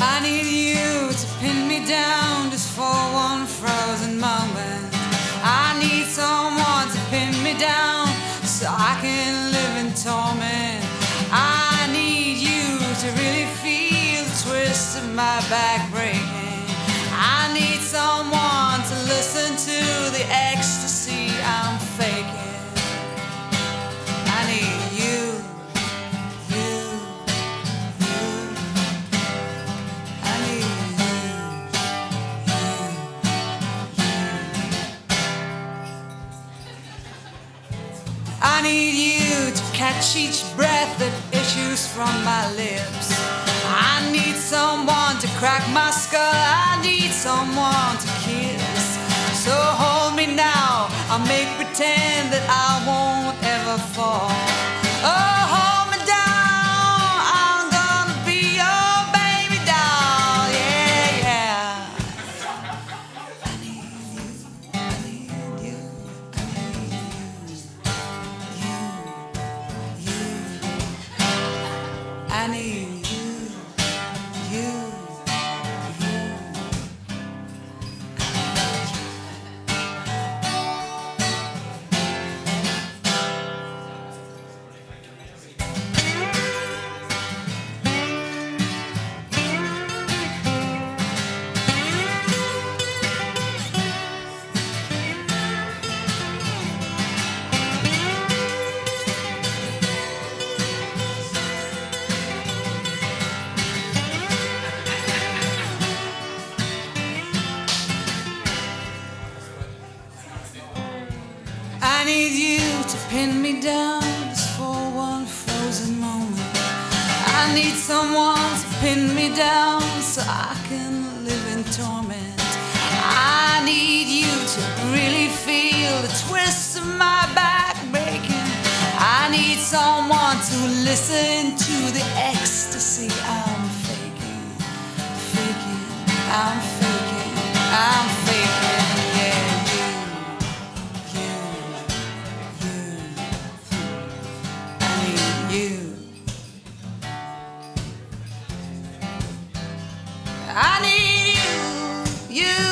I need you to pin me down just for one frozen moment. I need someone to pin me down so I can live in torment. I need you to really feel the twist of my back breaking. I need someone to listen to the ecstasy I'm faking. I need you, you, you. I need you, you, you. I need you to catch each breath that issues from my lips. I need someone to crack my skull. I need someone to kiss. So hold me now, I'll make pretend that I won't ever fall. Oh, hold me down, I'm gonna be your baby doll. Yeah, yeah. I need you, I need you, I need you, you, you. I need you, you, you. I need you to pin me down just for one frozen moment. I need someone to pin me down so I can live in torment. I need you to really feel the twist of my back breaking. I need someone to listen to the ecstasy I'm faking, faking, I'm faking, I'm faking, yeah. I need you, you.